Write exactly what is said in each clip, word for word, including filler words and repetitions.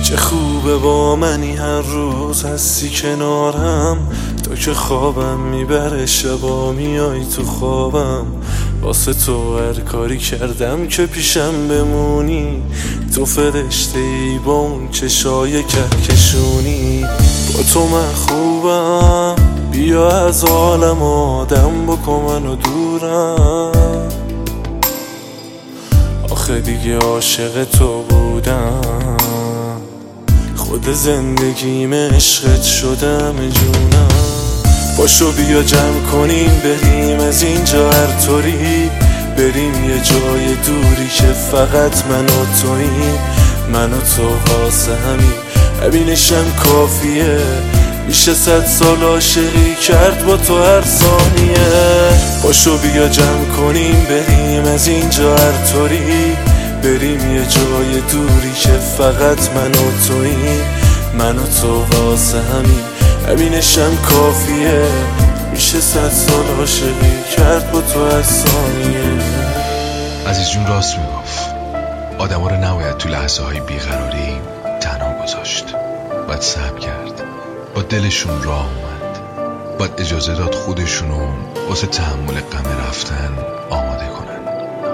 چه خوبه با منی هر روز هستی کنارم، تا که خوابم میبره شبا میای تو خوابم. واسه تو هر کاری کردم که پیشم بمونی، تو فرشته ای با اون چشای کهکشونی. با تو من خوبم، بیا از عالم آدم بکن منو دورم. آخه دیگه عاشق تو بودم، خود زندگیم عشقت شدم جونم. باشو بیا جمع کنیم بریم از اینجا هر طوری، بریم یه جای دوری که فقط من و توییم. من و تو واسه همین همینشم کافیه، میشه صد سال عاشقی کرد با تو هر ثانیه. باشو بیا جمع کنیم بریم از اینجا هر طوری، بریم یه جای دوری که فقط من و توییم. من و تو واسه همین همینشم کافیه، میشه صد سال عاشقی کرد با تو هر ثانیه. عزیز جون راست میگفت، آدم ها رو نباید تو لحظه های بیقراری تنها گذاشت. باید صبر کرد، با دلشون راه اومد، باید اجازه داد خودشونو واسه تحمل غم رفتن آماده کنن.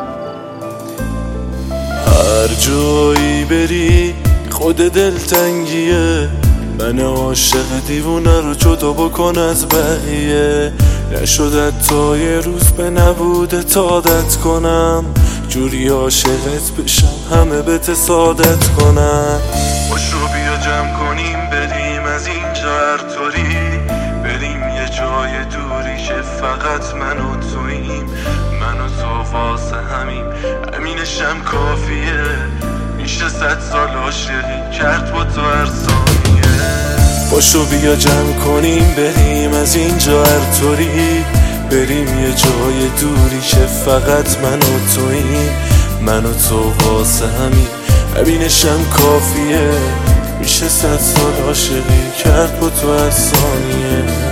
هر جایی بری خود دلتنگیه، من عاشق دیوونه رو جدا بکن از بقیه. نشد تا یه روز به نبوده عادت کنم، جوری عاشقت بشم همه بهت سعادت کنم. باشو بیا جمع کنیم بریم از اینجا هر طوری، بریم یه جای دوری که فقط من و توییم. من و تو واسه همین همینشم کافیه، میشه صد سال عاشقی کرد با تو هر ثانیه. باشو بیا جمع کنیم بریم از اینجا هر طوری، بریم یه جای دوری که فقط من و توییم. من و تو واسه همین همینشم کافیه، میشه صد سال عاشقی کرد با تو هر ثانیه.